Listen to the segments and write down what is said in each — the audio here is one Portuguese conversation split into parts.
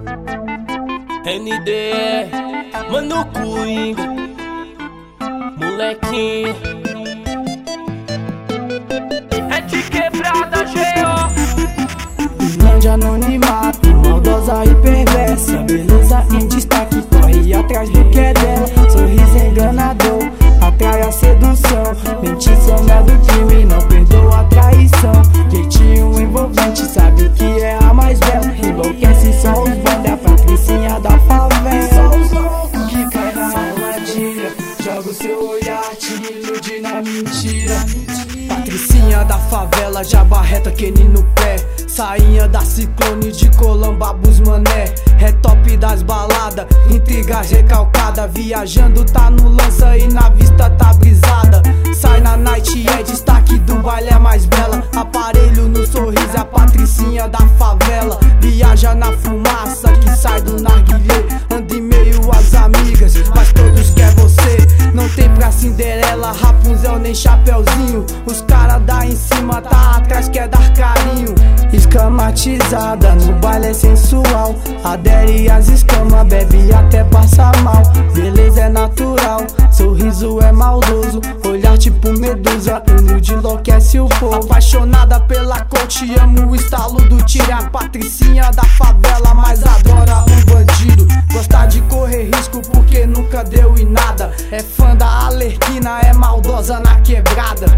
NDE, Mano Coringa, molequinho. É de quebrada, G.O. Grande anonimato, maldosa e perversa. Beleza em destaque, corre atrás do que é dela. Sorriso enganador, atrai a sedução. Mentição não é do crime, não perdoa a traição. Jeitinho envolvente, sabe o que é a mais bela. Enlouquece só os bandos, é a patricinha da favela. Só os loucos que cai na armadilha. Joga o seu olhar, te ilude na mentira. Patricinha da favela, já barreta Kenny no pé. Sainha da Ciclone de Colambabus mané. É top das baladas, intrigas recalcada. Viajando tá no lança e na vista tá brisada. Sai na night e é destaque do baile é mais bela. Aparelho no sorriso é a patricinha da favela. Viaja na fumaça que sai do narguilé. Anda em meio às amigas, mas todos quer você. Não tem pra Cinderela, Rapunzel nem Chapeuzinho. Os cara da em cima tá atrás quer dar carinho. Escamatizada, no baile é sensual. Adere às escamas, bebe até passar mal. Beleza é natural, sorriso é maldoso. Olhar tipo medusa, ilude, enlouquece o povo. Apaixonada pela cor, te amo, o estalo do tiro. É a patricinha da favela, mas adora um bandido. Gosta de correr risco porque nunca deu em nada. É fã da Arlequina, é maldosa na quebrada.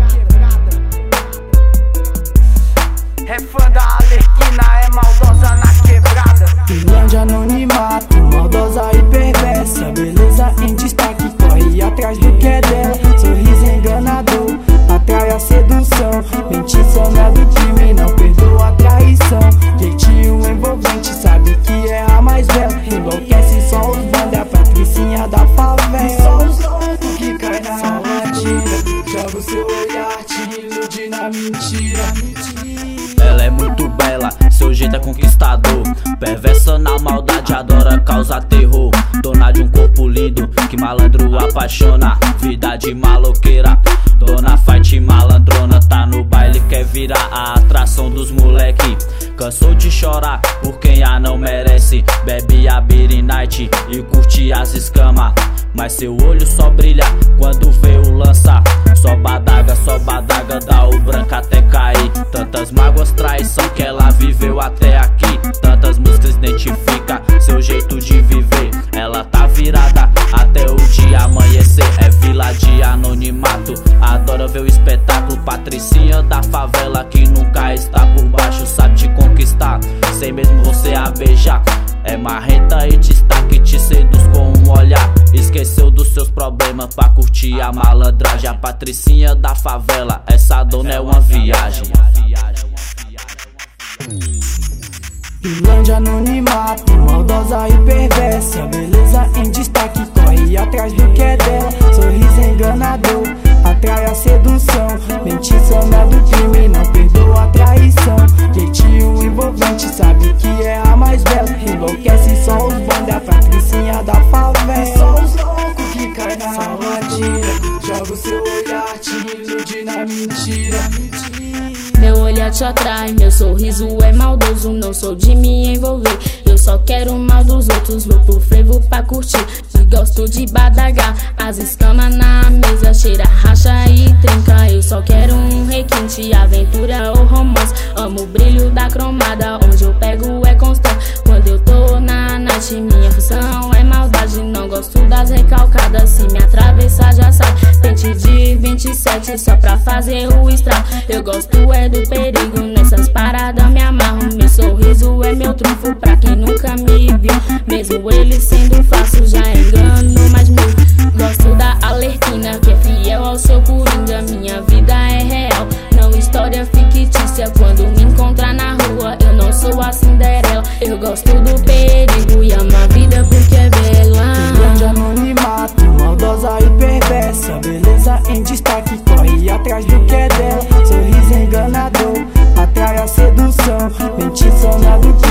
É fã da Arlequina, é maldosa na quebrada. Grande anonimato, maldosa e perversa. Beleza em destaque, corre atrás do que é dela. Sorriso enganador, atrai a sedução. Mentição não é do crime, não perdoa a traição. Jeitinho envolvente, sabe que é a mais bela. Enlouquece só os bandos, é a patricinha da favela. Só os loucos que cai na armadilha. Joga o seu olhar, te ilude na mentira. Ela é muito bela, seu jeito é conquistador. Perversa na maldade, adora causar terror. Dona de um corpo lindo, que malandro apaixona. Vida de maloqueira, dona fight malandrona. Tá no baile, quer virar a atração dos moleque. Cansou de chorar por quem a não merece. Bebe a beer night e curte as escamas. Mas seu olho só brilha quando vê o lança. Só badaga, dá o branco até cair. Tantas mágoas, traição que ela viveu até aqui. Tantas músicas identifica seu jeito de viver. Ela tá virada até o dia amanhecer. É vila de anonimato, adora ver o espetáculo. Patricinha da favela que nunca está por baixo. Sabe te conquistar, sem mesmo você a beijar. É marreta e destaque, te seduz com um olhar. Esqueceu dos seus problemas pra curtir a malandragem. A patricinha da favela, essa dona é uma viagem. Grande anonimato, maldosa e perversa. Beleza em destaque, corre atrás do que é dela. Sorriso enganador, atrai a sedução. Mentição não é do crime, não perdoa a traição. Jeitinho envolvente, sabe que é a mais bela. Enlouquece só os bandos, é a patricinha da favela. Só os loucos que cai na armadilha. Joga o seu olhar, te ilude na mentira. Meu olhar te atrai, meu sorriso é maldoso. Não sou de me envolver, eu só quero o mal dos outros. Vou pro frevo pra curtir e gosto de badagar. As escamas na mesa, cheira, racha e trinca. Eu só quero um requinte, aventura ou romance. Amo o brilho da cromada, onde eu pego é constante. Quando eu tô na night, minha função é maldade. Não gosto das recalcadas, se me atravessar já sabe. Pente de 27 só pra fazer o estrago. Eu gosto é do perigo, nessas paradas me amarro. Meu sorriso é meu trunfo pra quem nunca me viu. Mesmo ele sendo fácil, já engano mais mil. Gosto da Arlequina, que é fiel ao seu coringa. Minha vida é real, não história fictícia. Quando me encontrar na rua, eu não sou a Cinderela. Eu gosto do perigo e amo a vida porque é bela. Grande anonimato, maldosa e perversa. Beleza em destaque, corre atrás do que é dela. Sorriso enganador, atrai a sedução. Mentição não é do